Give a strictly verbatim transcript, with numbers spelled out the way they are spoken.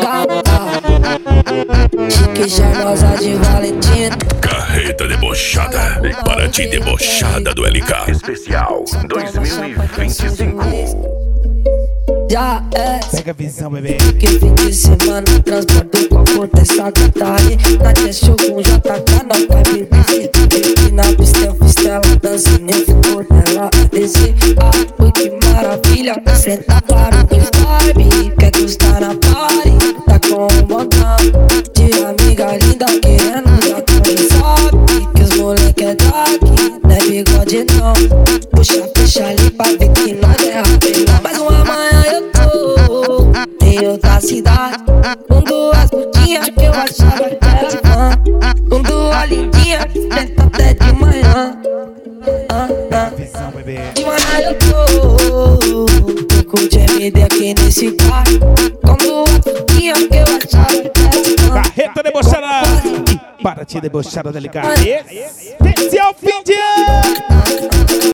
tá, tá. Chique charmosa de Valentina. Carreta debochada, para ti debochada do L K. Especial dois mil e vinte e cinco. Já é. Pega a visão, bebê. Que fim de semana transporto com a puta essa gata aí. Na testa com J K, não cai bebê. E na pista eu fiz tela, dancinha ficou dela a descer. Ah, ui, que maravilha, senta para o vibe. Quer custar na party, tá com um montão de amiga linda querendo já quem sabe. Que os moleque é daqui, não é bigode não. Puxa, puxa ali pra ver que nós é rapelão. Mas uma manhã eu tô em outra cidade, com duas putinhas que eu achava que era fã, com duas lindinhas que senta até de manhã. Ah, ah. Visão, bebê. De manhã eu tô, tô com o M D aqui nesse carro, com duas putinhas que eu achava que era fã. Carreta debochada. E para ti debochada, L K. Esse é o fim de ano.